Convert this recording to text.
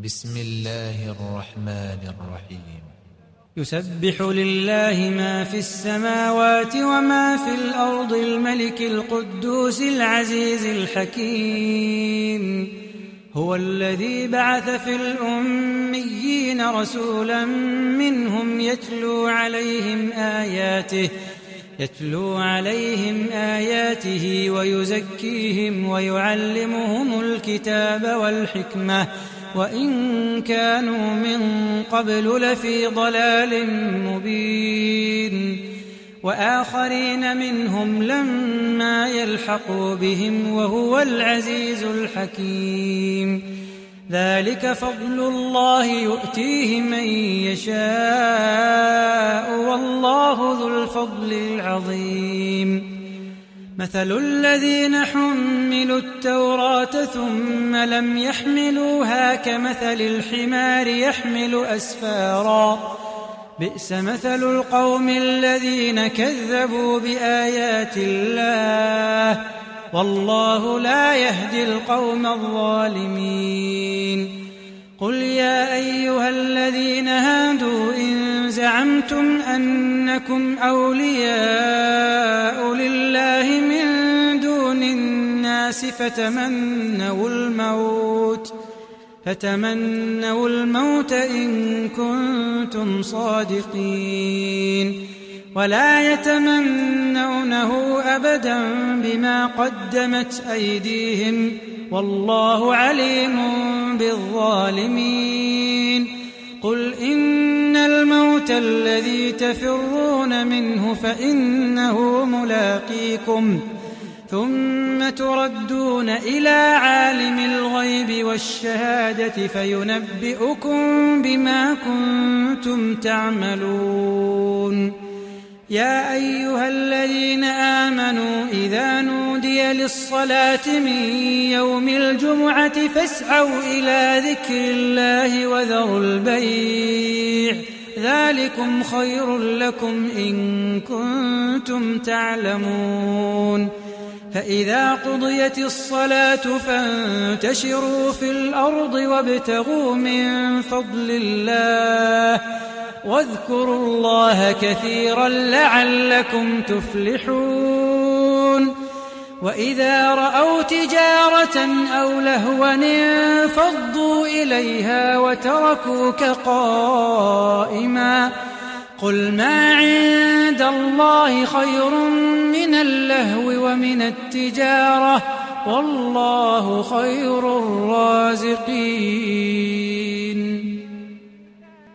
بسم الله الرحمن الرحيم. يسبح لله ما في السماوات وما في الأرض الملك القدوس العزيز الحكيم. هو الذي بعث في الأميين رسولا منهم يتلو عليهم آياته ويزكيهم ويعلمهم الكتاب والحكمة وإن كانوا من قبل لفي ضلال مبين. وآخرين منهم لما يلحقوا بهم وهو العزيز الحكيم. ذلك فضل الله يؤتيه من يشاء والله ذو الفضل العظيم. مثل الذين حملوا التوراة ثم لم يحملوها كمثل الحمار يحمل أسفارا بئس مثل القوم الذين كذبوا بآيات الله والله لا يهدي القوم الظالمين. قل يا أيها الذين هادوا إن زعمتم أنكم أولياء لله من دون الناس فتمنوا الموت إن كنتم صادقين ولا يتمنونه أبدا بما قدمت أيديهم والله عليم بالظالمين. قل إن الموت الذي تفرون منه فإنه ملاقيكم ثم تردون إلى عالم الغيب والشهادة فينبئكم بما كنتم تعملون. يا أيها الذين آمنوا إذا نودي للصلاة من يوم الجمعة فاسعوا إلى ذكر الله وذروا البيع ذلكم خير لكم إن كنتم تعلمون. فإذا قضيت الصلاة فانتشروا في الأرض وابتغوا من فضل الله واذكروا الله كثيرا لعلكم تفلحون. وإذا رأوا تجارة أو لهوا انفضوا إليها وتركوك قائما قل ما عند الله خير من اللهو ومن التجارة والله خير الرازقين.